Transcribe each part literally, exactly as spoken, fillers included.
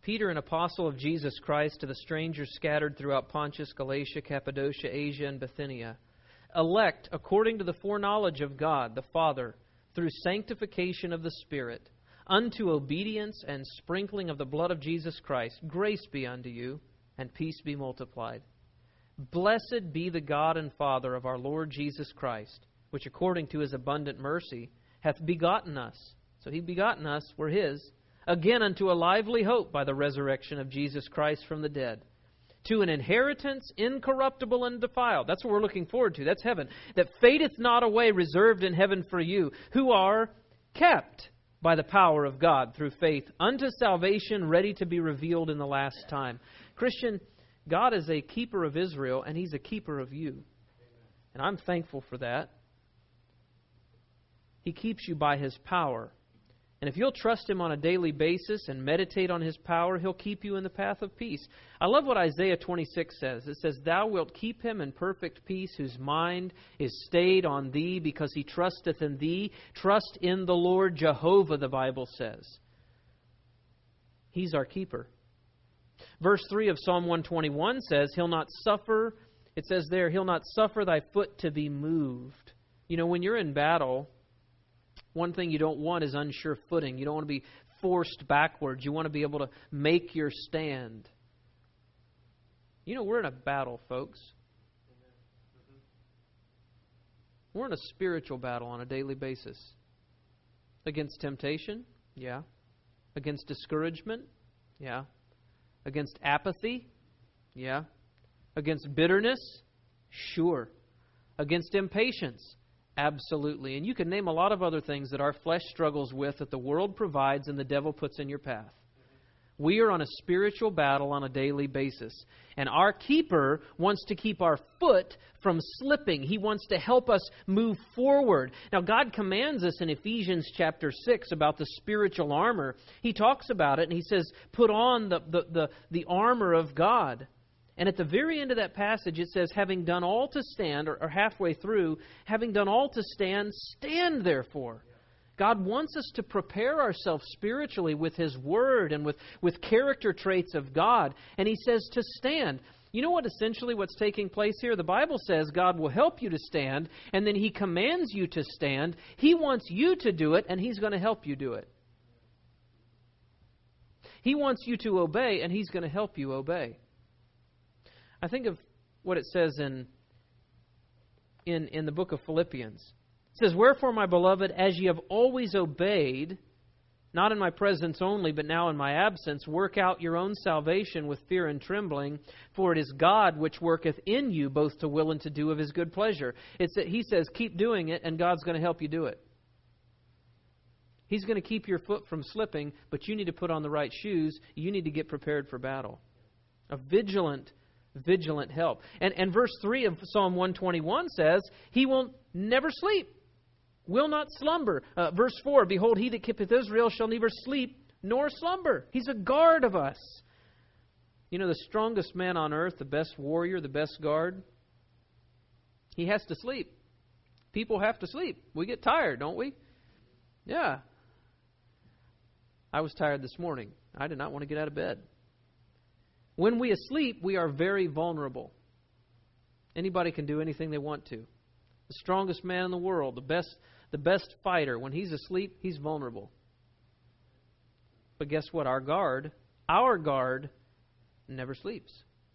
Peter, an apostle of Jesus Christ, to the strangers scattered throughout Pontus, Galatia, Cappadocia, Asia, and Bithynia, elect according to the foreknowledge of God the Father, through sanctification of the Spirit, unto obedience and sprinkling of the blood of Jesus Christ, grace be unto you, and peace be multiplied. Blessed be the God and Father of our Lord Jesus Christ, which according to His abundant mercy hath begotten us. So He begotten us, we're His, again unto a lively hope by the resurrection of Jesus Christ from the dead, to an inheritance incorruptible and defiled. That's what we're looking forward to. That's heaven. That fadeth not away, reserved in heaven for you, who are kept by the power of God through faith unto salvation, ready to be revealed in the last time. Christian, God is a keeper of Israel, and He's a keeper of you. And I'm thankful for that. He keeps you by His power. And if you'll trust Him on a daily basis and meditate on His power, He'll keep you in the path of peace. I love what Isaiah twenty-six says. It says, Thou wilt keep him in perfect peace, whose mind is stayed on Thee, because he trusteth in Thee. Trust in the Lord Jehovah, the Bible says. He's our keeper. Verse three of Psalm one twenty-one says, He'll not suffer, it says there, He'll not suffer thy foot to be moved. You know, when you're in battle, one thing you don't want is unsure footing. You don't want to be forced backwards. You want to be able to make your stand. You know, we're in a battle, folks. We're in a spiritual battle on a daily basis. Against temptation? Yeah. Against discouragement? Yeah. Against apathy? Yeah. Against bitterness? Sure. Against impatience? Absolutely. And you can name a lot of other things that our flesh struggles with, that the world provides and the devil puts in your path. We are on a spiritual battle on a daily basis. And our keeper wants to keep our foot from slipping. He wants to help us move forward. Now, God commands us in Ephesians chapter six about the spiritual armor. He talks about it and He says, put on the, the, the, the armor of God. And at the very end of that passage, it says, having done all to stand, or, or halfway through, having done all to stand, stand therefore. God wants us to prepare ourselves spiritually with His Word and with, with character traits of God. And He says to stand. You know what essentially what's taking place here? The Bible says God will help you to stand, and then He commands you to stand. He wants you to do it, and He's going to help you do it. He wants you to obey, and He's going to help you obey. I think of what it says in, in, in the book of Philippians. It says, Wherefore, my beloved, as ye have always obeyed, not in my presence only, but now in my absence, work out your own salvation with fear and trembling, for it is God which worketh in you both to will and to do of His good pleasure. It's that He says, keep doing it, and God's going to help you do it. He's going to keep your foot from slipping, but you need to put on the right shoes. You need to get prepared for battle. A vigilant Vigilant help. And, and verse three of Psalm one twenty-one says, He will never sleep, will not slumber. Uh, verse four, Behold, He that keepeth Israel shall neither sleep nor slumber. He's a guard of us. You know, the strongest man on earth, the best warrior, the best guard, he has to sleep. People have to sleep. We get tired, don't we? Yeah. I was tired this morning. I did not want to get out of bed. When we asleep, we are very vulnerable. Anybody can do anything they want to. The strongest man in the world, the best, the best fighter, when he's asleep, he's vulnerable. But guess what? Our guard, our guard, never sleeps.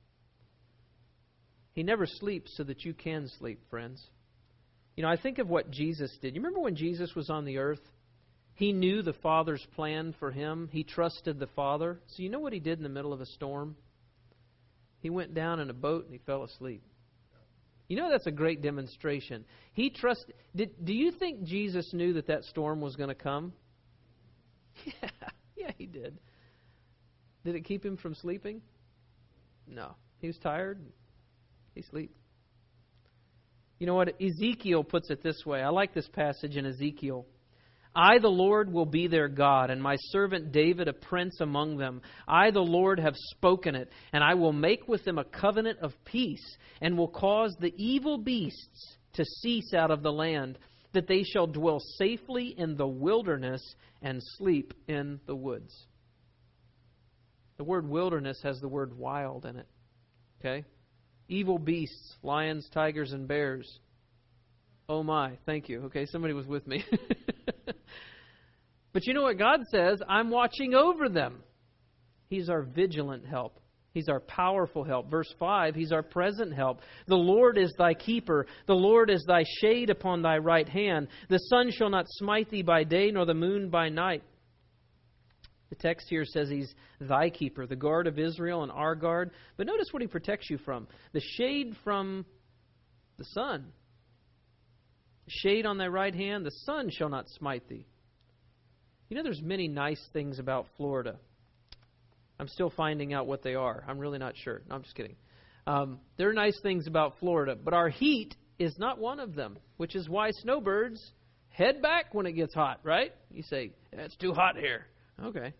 He never sleeps so that you can sleep, friends. You know, I think of what Jesus did. You remember when Jesus was on the earth? He knew the Father's plan for Him. He trusted the Father. So you know what He did in the middle of a storm? He went down in a boat and He fell asleep. You know, that's a great demonstration. He trusted. Did, do you think Jesus knew that that storm was going to come? Yeah, yeah, He did. Did it keep Him from sleeping? No. He was tired. He slept. You know what? Ezekiel puts it this way. I like this passage in Ezekiel. I, the Lord, will be their God, and my servant David a prince among them. I, the Lord, have spoken it, and I will make with them a covenant of peace, and will cause the evil beasts to cease out of the land, that they shall dwell safely in the wilderness and sleep in the woods. The word wilderness has the word wild in it. Okay? Evil beasts, lions, tigers, and bears. Oh my, thank you. Okay, somebody was with me. But you know what God says? I'm watching over them. He's our vigilant help. He's our powerful help. Verse five, He's our present help. The Lord is thy keeper. The Lord is thy shade upon thy right hand. The sun shall not smite thee by day, nor the moon by night. The text here says He's thy keeper, the guard of Israel and our guard. But notice what He protects you from. The shade from the sun. The shade on thy right hand, the sun shall not smite thee. You know, there's many nice things about Florida. I'm still finding out what they are. I'm really not sure. No, I'm just kidding. Um, there are nice things about Florida, but our heat is not one of them, which is why snowbirds head back when it gets hot, right? You say, it's too hot here. Okay.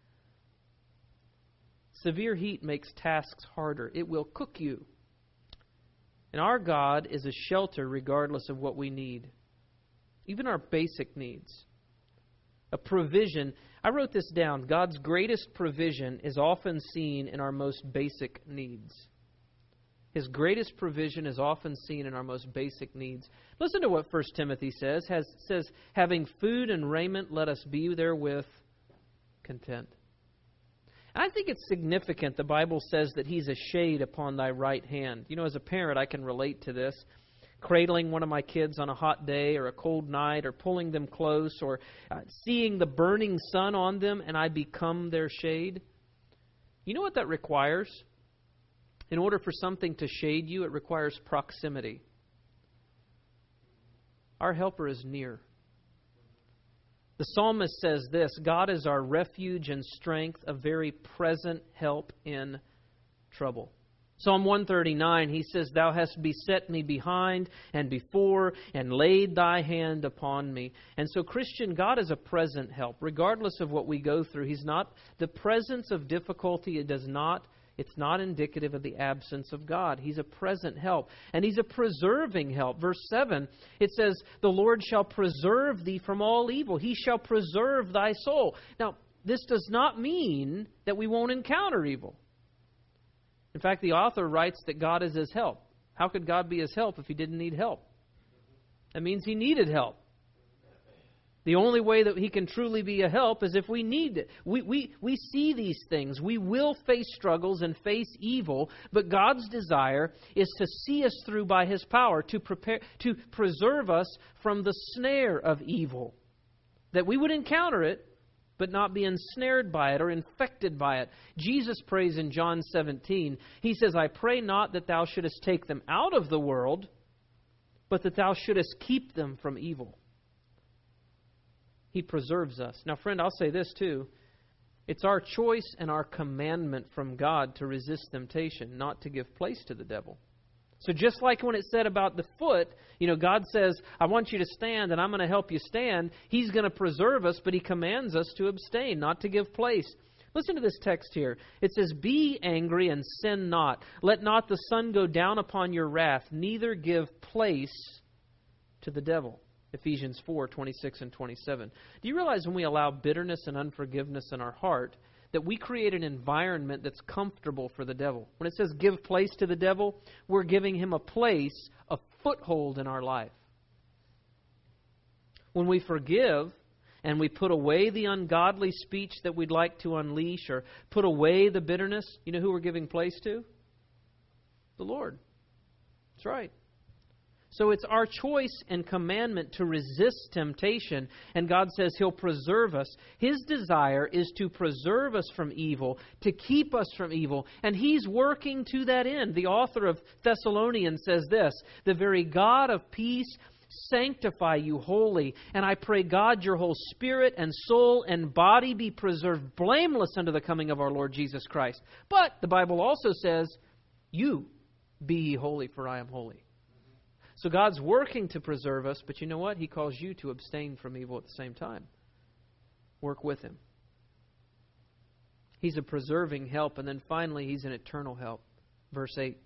Severe heat makes tasks harder. It will cook you. And our God is a shelter regardless of what we need, even our basic needs. A provision. I wrote this down. God's greatest provision is often seen in our most basic needs. His greatest provision is often seen in our most basic needs. Listen to what First Timothy says. Has, says, having food and raiment, let us be therewith content. And I think it's significant the Bible says that He's a shade upon thy right hand. You know, as a parent, I can relate to this. Cradling one of my kids on a hot day or a cold night, or pulling them close, or uh, seeing the burning sun on them and I become their shade. You know what that requires? In order for something to shade you, it requires proximity. Our helper is near. The psalmist says this, God is our refuge and strength, a very present help in trouble. Psalm one thirty-nine, he says, Thou hast beset me behind and before, and laid thy hand upon me. And so, Christian, God is a present help, regardless of what we go through. He's not, the presence of difficulty, it does not, it's not indicative of the absence of God. He's a present help. And He's a preserving help. Verse seven, it says, The Lord shall preserve thee from all evil. He shall preserve thy soul. Now, this does not mean that we won't encounter evil. In fact, the author writes that God is His help. How could God be His help if He didn't need help? That means He needed help. The only way that He can truly be a help is if we need it. We, we, we see these things. We will face struggles and face evil, but God's desire is to see us through by His power, to prepare, to preserve us from the snare of evil. That we would encounter it, but not be ensnared by it or infected by it. Jesus prays in John seventeen. He says, I pray not that thou shouldest take them out of the world, but that thou shouldest keep them from evil. He preserves us. Now, friend, I'll say this too. It's our choice and our commandment from God to resist temptation, not to give place to the devil. So just like when it said about the foot, you know, God says, I want you to stand and I'm going to help you stand. He's going to preserve us, but He commands us to abstain, not to give place. Listen to this text here. It says, Be angry and sin not. Let not the sun go down upon your wrath, neither give place to the devil. Ephesians four, twenty-six and twenty-seven. Do you realize when we allow bitterness and unforgiveness in our heart, that we create an environment that's comfortable for the devil? When it says give place to the devil, we're giving him a place, a foothold in our life. When we forgive and we put away the ungodly speech that we'd like to unleash, or put away the bitterness, you know who we're giving place to? The Lord. That's right. So it's our choice and commandment to resist temptation. And God says He'll preserve us. His desire is to preserve us from evil, to keep us from evil. And He's working to that end. The author of Thessalonians says this, The very God of peace sanctify you wholly. And I pray God your whole spirit and soul and body be preserved blameless unto the coming of our Lord Jesus Christ. But the Bible also says, You be ye holy, for I am holy. So God's working to preserve us, but you know what? He calls you to abstain from evil at the same time. Work with Him. He's a preserving help, and then finally, He's an eternal help. Verse eight.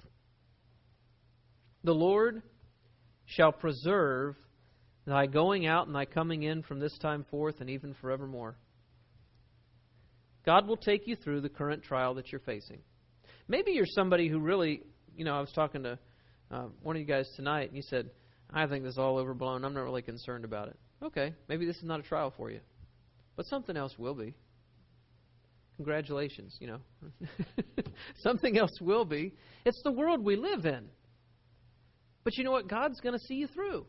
The Lord shall preserve thy going out and thy coming in from this time forth and even forevermore. God will take you through the current trial that you're facing. Maybe you're somebody who really, you know, I was talking to uh, one of you guys tonight, and you said, I think this is all overblown. I'm not really concerned about it. Okay, maybe this is not a trial for you. But something else will be. Congratulations, you know. Something else will be. It's the world we live in. But you know what? God's going to see you through.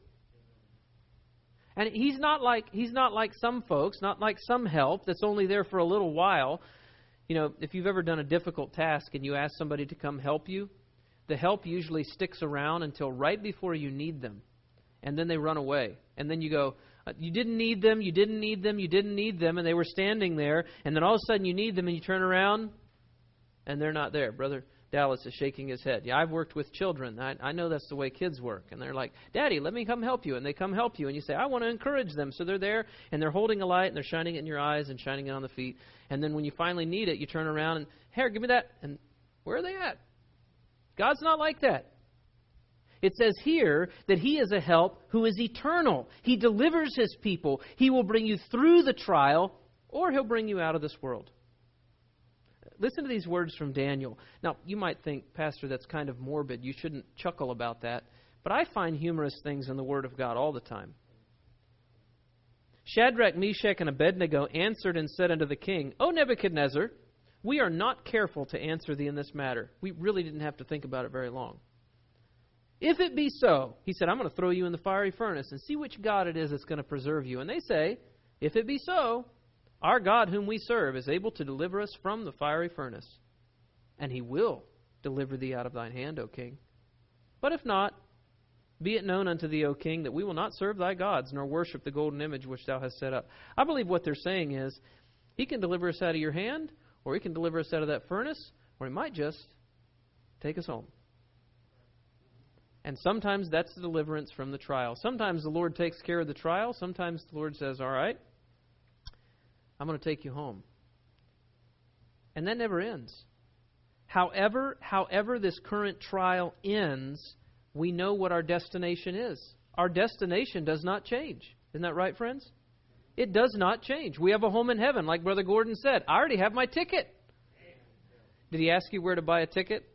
And he's not like he's not like some folks, not like some help that's only there for a little while. You know, if you've ever done a difficult task and you ask somebody to come help you, the help usually sticks around until right before you need them. And then they run away. And then you go, you didn't need them, you didn't need them, you didn't need them, and they were standing there. And then all of a sudden you need them and you turn around and they're not there. Brother Dallas is shaking his head. Yeah, I've worked with children. I, I know that's the way kids work. And they're like, Daddy, let me come help you. And they come help you. And you say, I want to encourage them. So they're there and they're holding a light and they're shining it in your eyes and shining it on the feet. And then when you finally need it, you turn around and, here, give me that. And where are they at? God's not like that. It says here that He is a help who is eternal. He delivers His people. He will bring you through the trial, or He'll bring you out of this world. Listen to these words from Daniel. Now, you might think, Pastor, that's kind of morbid. You shouldn't chuckle about that. But I find humorous things in the Word of God all the time. Shadrach, Meshach, and Abednego answered and said unto the king, O Nebuchadnezzar, we are not careful to answer thee in this matter. We really didn't have to think about it very long. If it be so, he said, I'm going to throw you in the fiery furnace and see which God it is that's going to preserve you. And they say, if it be so, our God whom we serve is able to deliver us from the fiery furnace. And He will deliver thee out of thine hand, O king. But if not, be it known unto thee, O king, that we will not serve thy gods, nor worship the golden image which thou hast set up. I believe what they're saying is, He can deliver us out of your hand, or He can deliver us out of that furnace, or He might just take us home. And sometimes that's the deliverance from the trial. Sometimes the Lord takes care of the trial. Sometimes the Lord says, all right, I'm going to take you home. And that never ends. However, however this current trial ends, we know what our destination is. Our destination does not change. Isn't that right, friends? It does not change. We have a home in heaven, like Brother Gordon said. I already have my ticket. Did he ask you where to buy a ticket?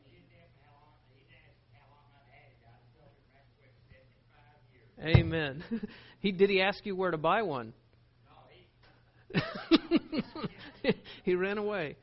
Amen. He did he ask you where to buy one? No, he he ran away.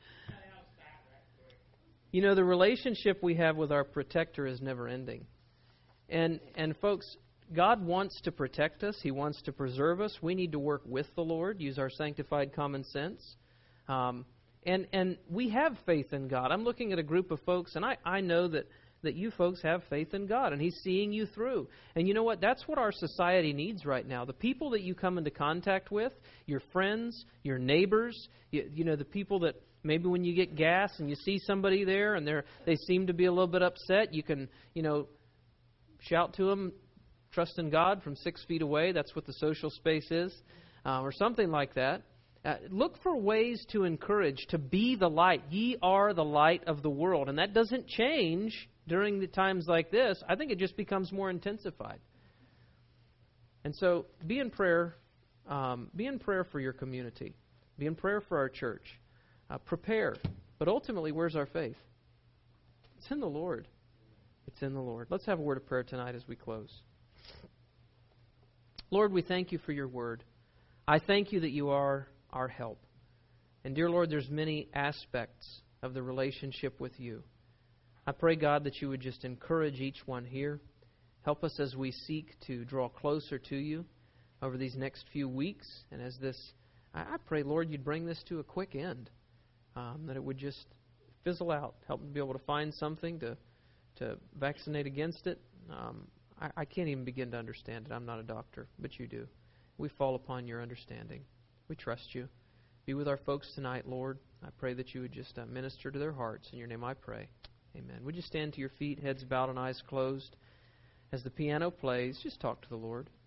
You know, the relationship we have with our protector is never ending. And and folks, God wants to protect us. He wants to preserve us. We need to work with the Lord, use our sanctified common sense. Um, and and we have faith in God. I'm looking at a group of folks, and I, I know that that you folks have faith in God, and He's seeing you through. And you know what? That's what our society needs right now. The people that you come into contact with, your friends, your neighbors, you, you know, the people that maybe when you get gas and you see somebody there and they're they seem to be a little bit upset, you can, you know, shout to them, trust in God from six feet away. That's what the social space is, uh, or something like that. Uh, look for ways to encourage, to be the light. Ye are the light of the world. And that doesn't change during the times like this. I think it just becomes more intensified. And so be in prayer. Um, be in prayer for your community. Be in prayer for our church. Uh, prepare. But ultimately, where's our faith? It's in the Lord. It's in the Lord. Let's have a word of prayer tonight as we close. Lord, we thank you for your word. I thank you that you are our help. And dear Lord, there's many aspects of the relationship with you. I pray, God, that you would just encourage each one here. Help us as we seek to draw closer to you over these next few weeks. And as this, I, I pray, Lord, you'd bring this to a quick end, um, that it would just fizzle out. Help me be able to find something to, to vaccinate against it. Um, I, I can't even begin to understand it. I'm not a doctor, but you do. We fall upon your understanding. We trust you. Be with our folks tonight, Lord. I pray that you would just uh, minister to their hearts. In your name I pray. Amen. Would you stand to your feet, heads bowed and eyes closed? As the piano plays, just talk to the Lord.